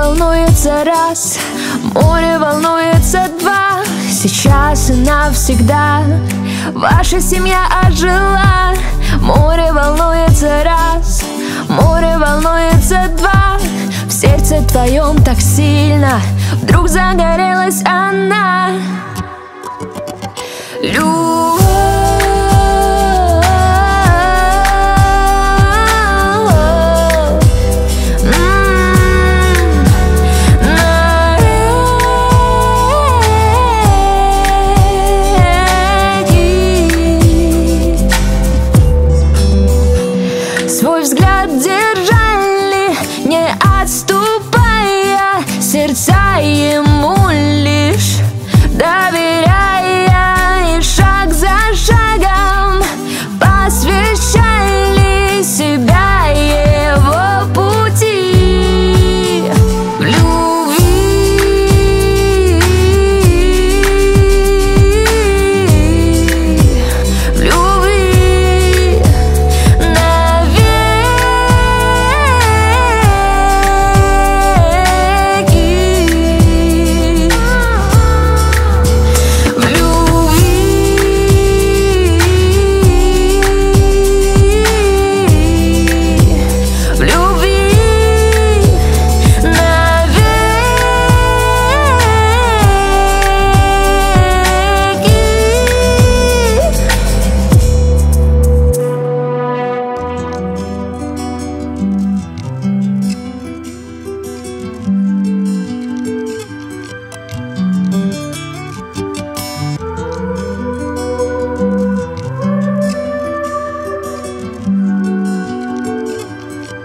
волнуется раз, море волнуется два. Сейчас и навсегда ваша семья ожила. Море волнуется раз, море волнуется два. В сердце твоем так сильно вдруг загорелась она. Любовь. Свой взгляд держали, не отступая, сердца ему лишь доверяя, и шаг за шагом посвящали себя его пути. В любви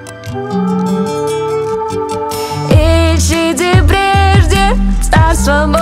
царство